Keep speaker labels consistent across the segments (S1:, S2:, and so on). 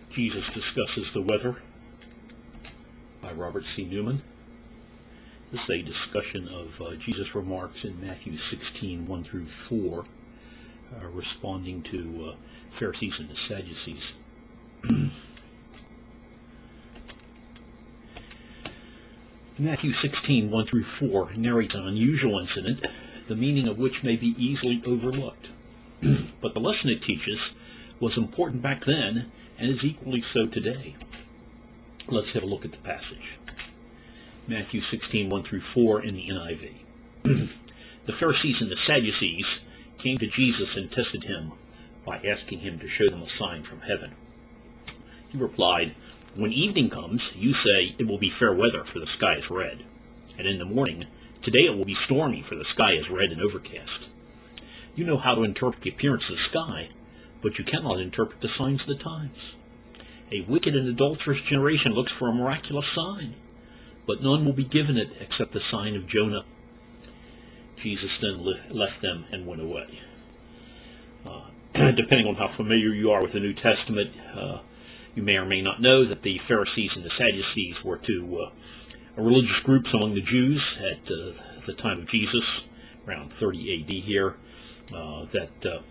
S1: Jesus Discusses the Weather by Robert C. Newman. This is a discussion of Jesus' remarks in Matthew 16, 1 through 4, responding to Pharisees and the Sadducees. Matthew 16, 1 through 4 narrates an unusual incident, the meaning of which may be easily overlooked. But the lesson it teaches was important back then and is equally so today. Let's have a look at the passage. Matthew 16, 1 through 4 in the NIV. The Pharisees and the Sadducees came to Jesus and tested him by asking him to show them a sign from heaven. He replied, "When evening comes, you say it will be fair weather, for the sky is red. And in the morning, today it will be stormy, for the sky is red and overcast. You know how to interpret the appearance of the sky, but you cannot interpret the signs of the times. A wicked and adulterous generation looks for a miraculous sign, but none will be given it except the sign of Jonah." Jesus then left them and went away. Depending on how familiar you are with the New Testament, you may or may not know that the Pharisees and the Sadducees were two religious groups among the Jews at the time of Jesus, around 30 A.D. here, that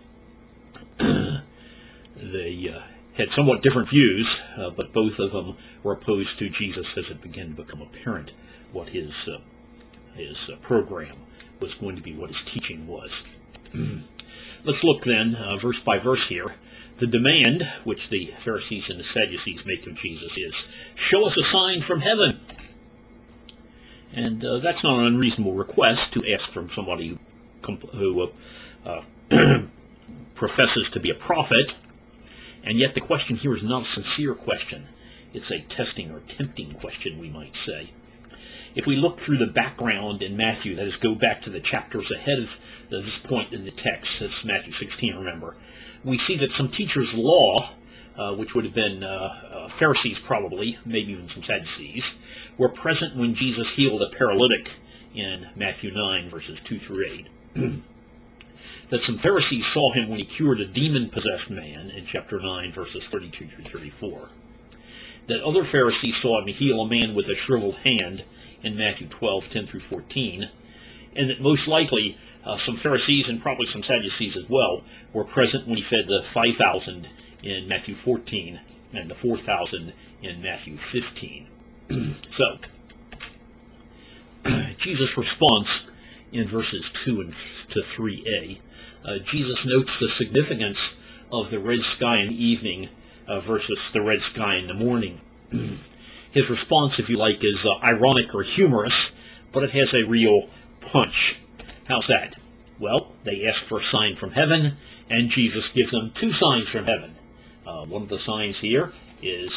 S1: they had somewhat different views, but both of them were opposed to Jesus as it began to become apparent what his program was going to be, what his teaching was. Let's look then, verse by verse here. The demand which the Pharisees and the Sadducees make of Jesus is, "Show us a sign from heaven." And that's not an unreasonable request to ask from somebody who professes to be a prophet. And yet the question here is not a sincere question. It's a testing or tempting question, we might say. If we look through the background in Matthew, that is, go back to the chapters ahead of this point in the text, that's Matthew 16, remember, we see that some teachers of law, which would have been Pharisees probably, maybe even some Sadducees, were present when Jesus healed a paralytic in Matthew 9, verses 2 through 8. That some Pharisees saw him when he cured a demon-possessed man in chapter 9, verses 32 through 34. That other Pharisees saw him heal a man with a shriveled hand in Matthew 12, 10 through 14. And that most likely some Pharisees and probably some Sadducees as well were present when he fed the 5,000 in Matthew 14 and the 4,000 in Matthew 15. So, Jesus' response in verses 2 to 3a. Jesus notes the significance of the red sky in the evening versus the red sky in the morning. His response, if you like, is ironic or humorous, but it has a real punch. How's that? Well, they ask for a sign from heaven, and Jesus gives them two signs from heaven. One of the signs here is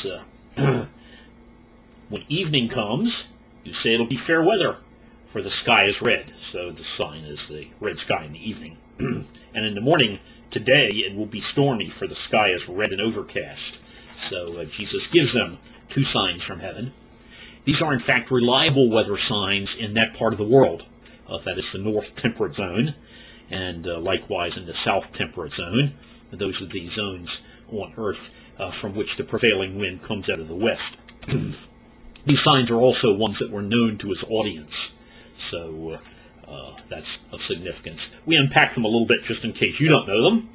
S1: when evening comes, you say it'll be fair weather, for the sky is red. So the sign is the red sky in the evening. And in the morning, today, it will be stormy, for the sky is red and overcast. So Jesus gives them two signs from heaven. These are, in fact, reliable weather signs in that part of the world. That is the North Temperate Zone, and likewise in the South Temperate Zone. Those are the zones on Earth from which the prevailing wind comes out of the west. These signs are also ones that were known to his audience. So that's of significance. We unpack them a little bit just in case you don't know them.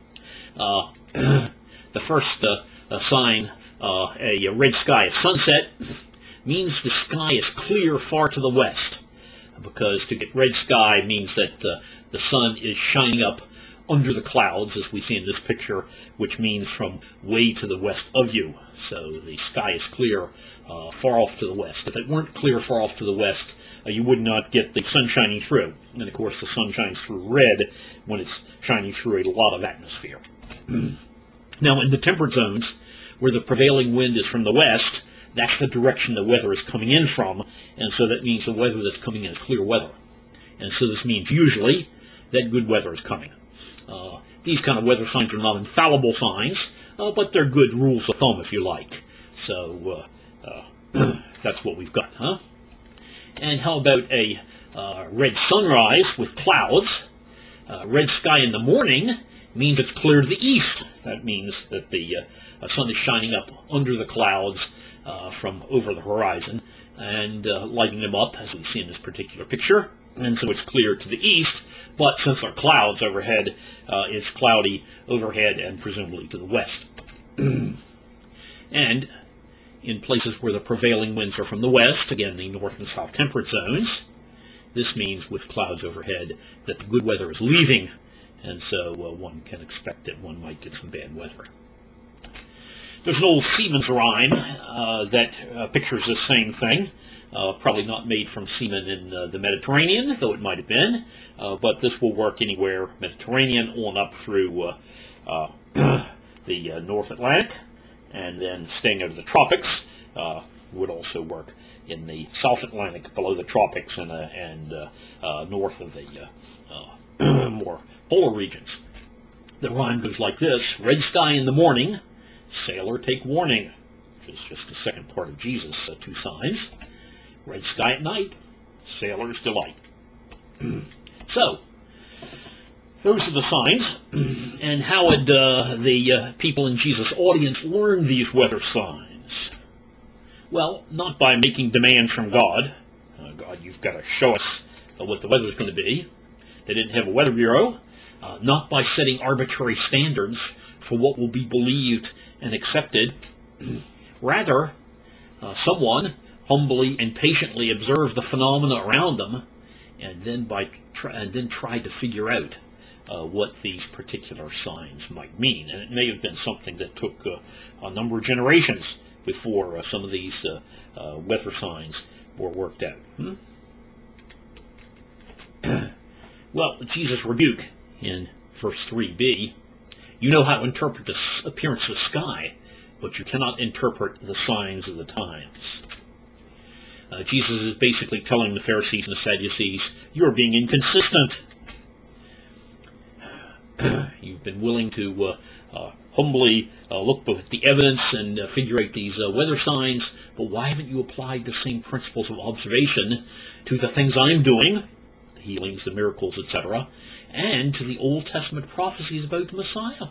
S1: The first sign, a red sky at sunset, means the sky is clear far to the west, because to get red sky means that the sun is shining up under the clouds, as we see in this picture, which means from way to the west of you. So the sky is clear far off to the west. If it weren't clear far off to the west, you would not get the sun shining through. And of course the sun shines through red when it's shining through a lot of atmosphere. Now in the temperate zones, where the prevailing wind is from the west, that's the direction the weather is coming in from, and so that means the weather that's coming in is clear weather. And so this means usually that good weather is coming. These kind of weather signs are not infallible signs, but they're good rules of thumb, if you like. So that's what we've got, huh? And how about a red sunrise with clouds? Red sky in the morning means it's clear to the east. That means that the sun is shining up under the clouds from over the horizon and lighting them up, as we see in this particular picture. And so it's clear to the east, but since there are clouds overhead, it's cloudy overhead and presumably to the west. And in places where the prevailing winds are from the west, again the north and south temperate zones, this means with clouds overhead that the good weather is leaving, and so one can expect that one might get some bad weather. There's an old seaman's rhyme that pictures the same thing. Probably not made from seamen in the Mediterranean, though it might have been, but this will work anywhere Mediterranean on up through the North Atlantic, and then staying over the tropics would also work in the South Atlantic below the tropics and north of the more polar regions. The rhyme goes like this: red sky in the morning, sailor take warning, which is just the second part of Jesus' two signs. Red sky at night, sailor's delight. So, those are the signs. And how would the people in Jesus' audience learn these weather signs? Well, not by making demands from God. God, you've got to show us what the weather's going to be. They didn't have a weather bureau. Not by setting arbitrary standards for what will be believed and accepted. Rather, someone humbly and patiently observe the phenomena around them, and then try to figure out what these particular signs might mean. And it may have been something that took a number of generations before some of these weather signs were worked out. Well, Jesus' rebuke in verse 3b, you know how to interpret the appearance of the sky, but you cannot interpret the signs of the times. Jesus is basically telling the Pharisees and the Sadducees, you're being inconsistent. You've been willing to humbly look at the evidence and figure out these weather signs, but why haven't you applied the same principles of observation to the things I'm doing, the healings, the miracles, etc., and to the Old Testament prophecies about the Messiah?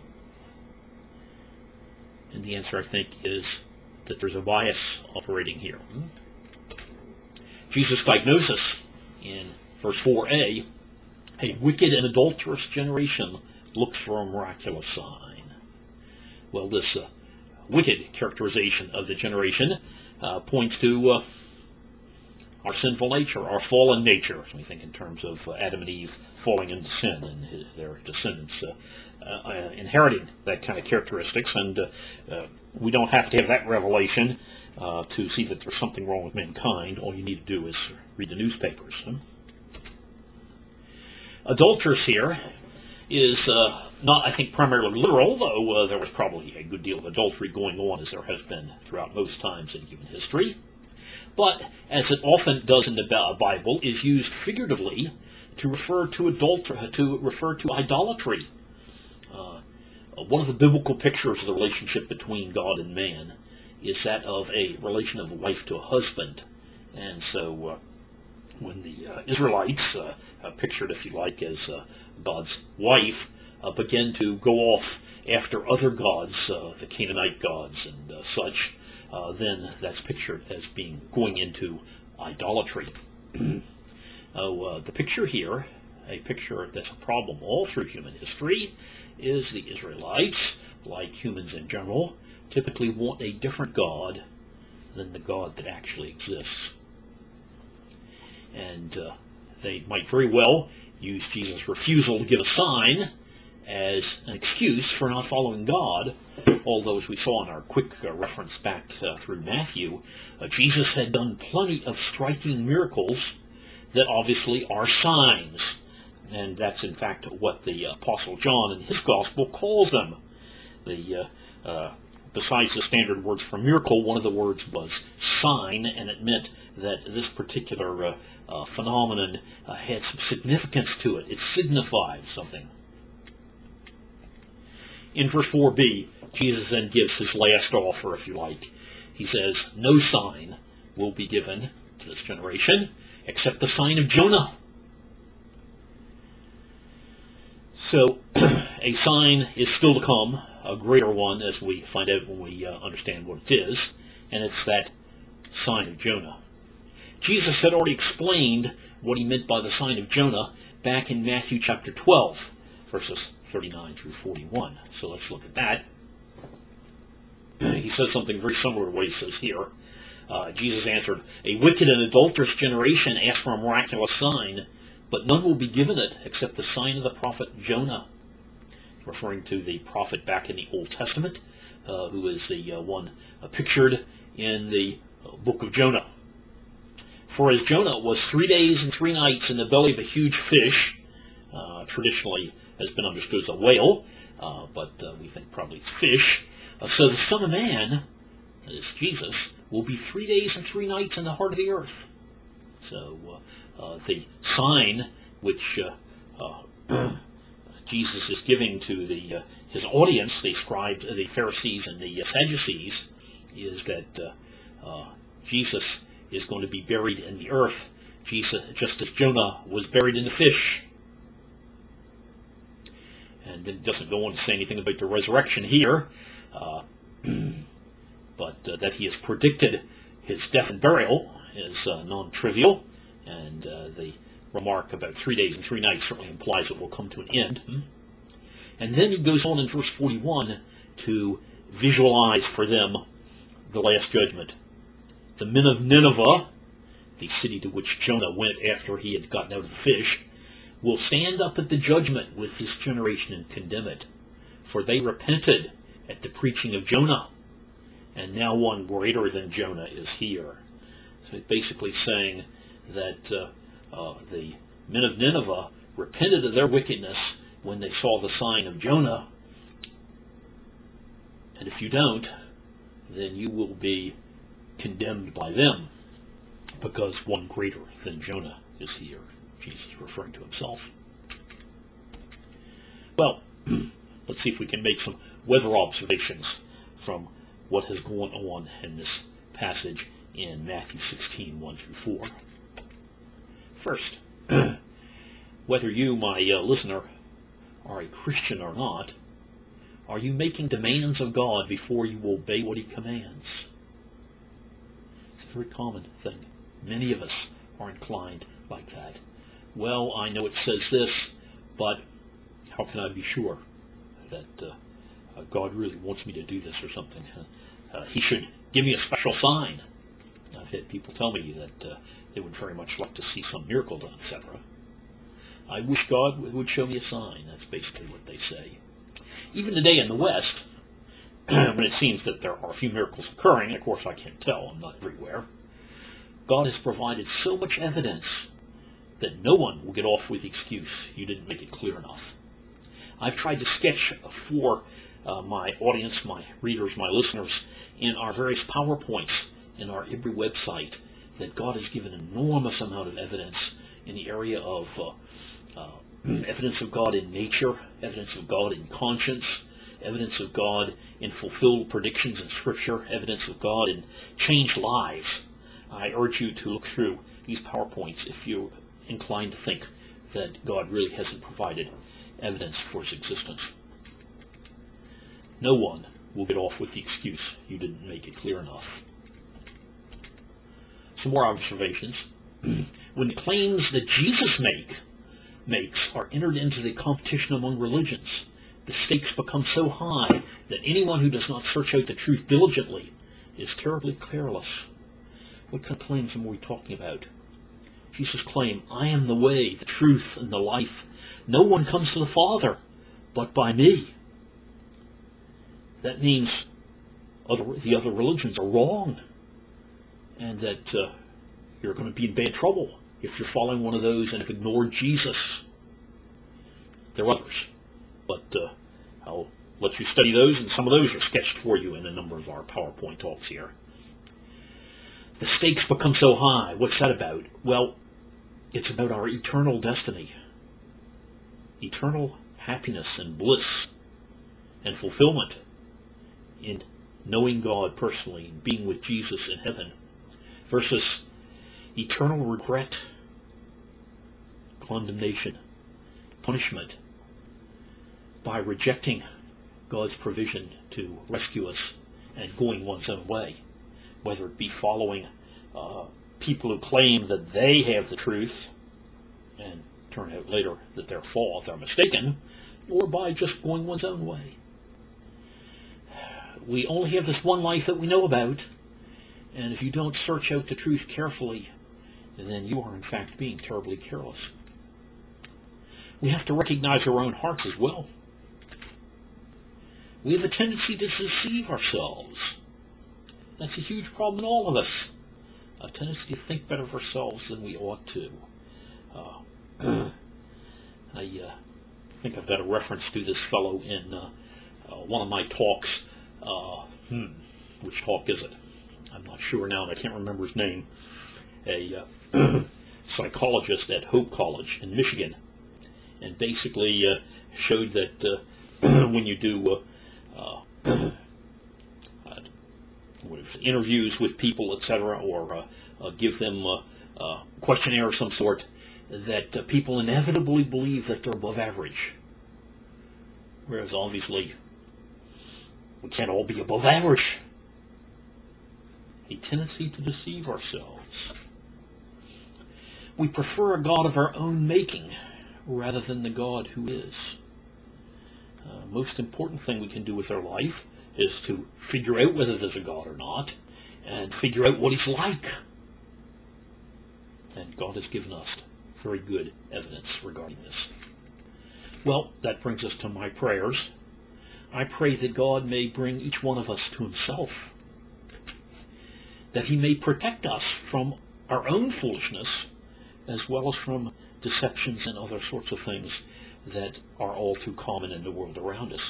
S1: And the answer, I think, is that there's a bias operating here. Jesus' diagnosis in verse 4a, a wicked and adulterous generation looks for a miraculous sign. Well, this wicked characterization of the generation points to our sinful nature, our fallen nature. We think in terms of Adam and Eve falling into sin and their descendants inheriting that kind of characteristics. And we don't have to have that revelation to see that there's something wrong with mankind. All you need to do is read the newspapers. Adulterous here is not, I think, primarily literal, though there was probably a good deal of adultery going on, as there has been throughout most times in human history. But, as it often does in the Bible, is used figuratively to refer to idolatry. One of the biblical pictures of the relationship between God and man is that of a relation of a wife to a husband. And so when the Israelites, pictured, if you like, as God's wife, begin to go off after other gods, the Canaanite gods and such, then that's pictured as going into idolatry. The picture here, a picture that's a problem all through human history, is the Israelites, like humans in general, typically want a different God than the God that actually exists. And they might very well use Jesus' refusal to give a sign as an excuse for not following God, although, as we saw in our quick reference back through Matthew, Jesus had done plenty of striking miracles that obviously are signs. And that's, in fact, what the Apostle John in his Gospel calls them. Besides the standard words for miracle, one of the words was sign, and it meant that this particular phenomenon had some significance to it. It signified something. In verse 4b, Jesus then gives his last offer, if you like. He says, no sign will be given to this generation except the sign of Jonah. So, a sign is still to come, a greater one, as we find out when we understand what it is, and it's that sign of Jonah. Jesus had already explained what he meant by the sign of Jonah back in Matthew chapter 12, verses 39 through 41. So let's look at that. He says something very similar to what he says here. Jesus answered, "A wicked and adulterous generation asks for a miraculous sign, but none will be given it except the sign of the prophet Jonah," referring to the prophet back in the Old Testament, who is the one pictured in the book of Jonah. "For as Jonah was 3 days and 3 nights in the belly of a huge fish," traditionally has been understood as a whale, but we think probably it's fish, "so the Son of Man," that is Jesus, "will be 3 days and 3 nights in the heart of the earth." So the sign which Jesus is giving to his audience, the scribes, the Pharisees, and the Sadducees, is that Jesus is going to be buried in the earth, Jesus, just as Jonah was buried in the fish. And it doesn't go on to say anything about the resurrection here, but that he has predicted his death and burial is non-trivial, and the remark about 3 days and 3 nights certainly implies it will come to an end. And then he goes on in verse 41 to visualize for them the last judgment. "The men of Nineveh," the city to which Jonah went after he had gotten out of the fish, "will stand up at the judgment with this generation and condemn it. For they repented at the preaching of Jonah, and now one greater than Jonah is here." So basically saying that the men of Nineveh repented of their wickedness when they saw the sign of Jonah, and if you don't, then you will be condemned by them, because one greater than Jonah is here. Jesus referring to himself. Well, let's see if we can make some weather observations from what has gone on in this passage in Matthew 16, 1 through 4. First, whether you, my listener, are a Christian or not, are you making demands of God before you obey what he commands? It's a very common thing. Many of us are inclined like that. Well, I know it says this, but how can I be sure that God really wants me to do this or something? He should give me a special sign. I've had people tell me that they would very much like to see some miracle done, etc. I wish God would show me a sign. That's basically what they say. Even today in the West, when it seems that there are a few miracles occurring, of course I can't tell, I'm not everywhere, God has provided so much evidence that no one will get off with the excuse, "You didn't make it clear enough." I've tried to sketch for my audience, my readers, my listeners, in our various PowerPoints in our IBRI website, that God has given an enormous amount of evidence in the area of evidence of God in nature, evidence of God in conscience, evidence of God in fulfilled predictions in Scripture, evidence of God in changed lives. I urge you to look through these PowerPoints if you're inclined to think that God really hasn't provided evidence for his existence. No one will get off with the excuse, "You didn't make it clear enough." Some more observations. When claims that Jesus makes are entered into the competition among religions, the stakes become so high that anyone who does not search out the truth diligently is terribly careless. What kind of claims am we talking about? Jesus' claim, "I am the way, the truth, and the life. No one comes to the Father but by me." That means the other religions are wrong, and that you're going to be in bad trouble if you're following one of those and have ignored Jesus. There are others, but I'll let you study those, and some of those are sketched for you in a number of our PowerPoint talks here. The stakes become so high. What's that about? Well, it's about our eternal destiny. Eternal happiness and bliss and fulfillment in knowing God personally and being with Jesus in heaven, versus eternal regret, condemnation, punishment. by rejecting God's provision to rescue us and going one's own way, whether it be following people who claim that they have the truth and turn out later that they're false, they're mistaken, or by just going one's own way. We only have this one life that we know about, and if you don't search out the truth carefully, then you are in fact being terribly careless. We have to recognize our own hearts as well. We have a tendency to deceive ourselves. That's a huge problem in all of us. A tendency to think better of ourselves than we ought to. I think I've got a reference to this fellow in one of my talks. Which talk is it? I'm not sure now, and I can't remember his name. A psychologist at Hope College in Michigan, and basically showed that when you do interviews with people, etc., or give them a questionnaire of some sort, that people inevitably believe that they're above average. Whereas obviously, we can't all be above average. A tendency to deceive ourselves. We prefer a God of our own making rather than the God who is. Most important thing we can do with our life is to figure out whether there's a God or not, and figure out what He's like. And God has given us very good evidence regarding this. Well, that brings us to my prayers. I pray that God may bring each one of us to Himself, that He may protect us from our own foolishness, as well as from deceptions and other sorts of things that are all too common in the world around us.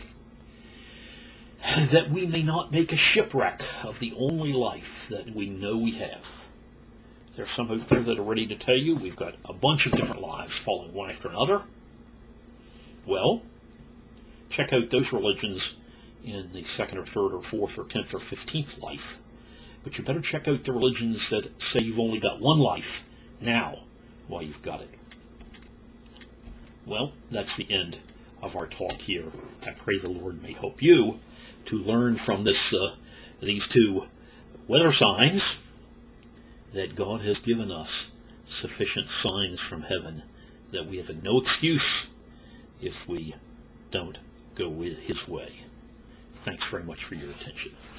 S1: That we may not make a shipwreck of the only life that we know we have. There's some out there that are ready to tell you we've got a bunch of different lives following one after another. Well, check out those religions in the second or third or fourth or 10th or 15th life. But you better check out the religions that say you've only got one life now while you've got it. Well, that's the end of our talk here. I pray the Lord may help you to learn from these two weather signs that God has given us sufficient signs from heaven that we have no excuse if we don't go with His way. Thanks very much for your attention.